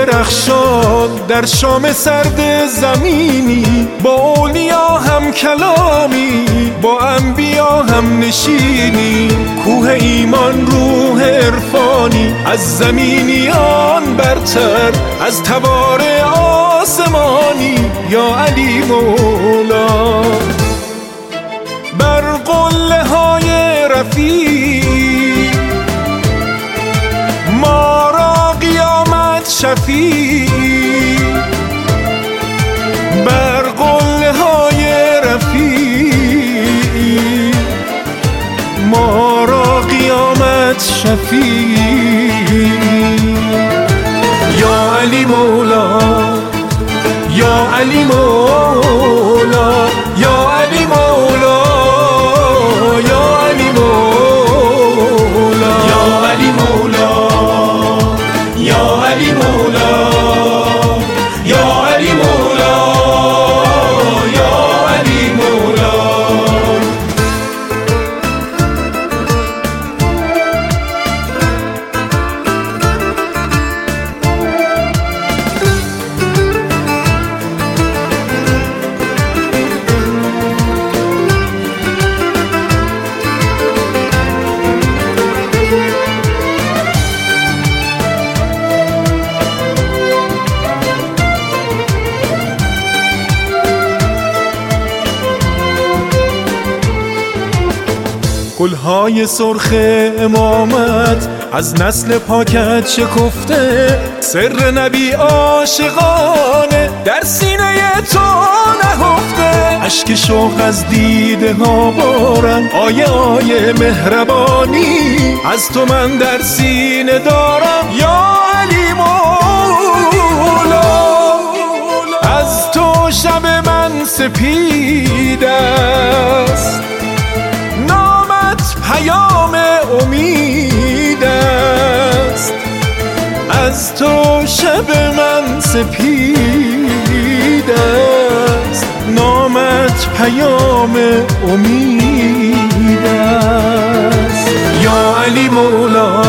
درخشان در شام سرد زمینی، با اولیا هم کلامی، با انبیا هم نشینی. کوه ایمان روح عرفانی، از زمینیان برتر، از تبار آسمانی. یا علی مولا بر قله های رفیع، ما را قیامت شفیع. بر قله های رفیع، ما را قیامت شفیع. یا علی مولا، یا علی مولا، یا علی مولا، یا علی مولا، یا علی مولا، یا علی مولا، یا علی مولا، یا علی مولا. گلهای سرخ امامت از نسل پاکت شکفته، سر نبی عاشقانه در سینه تو نهفته. اشک شوق از دیده ها بارم، آیه آیه مهربانی از تو من در سینه دارم. یا علی مولا از تو شب من سپید است، پیام امید است. از تو شب من سپید است، نامت پیام امید است. یا علی مولا،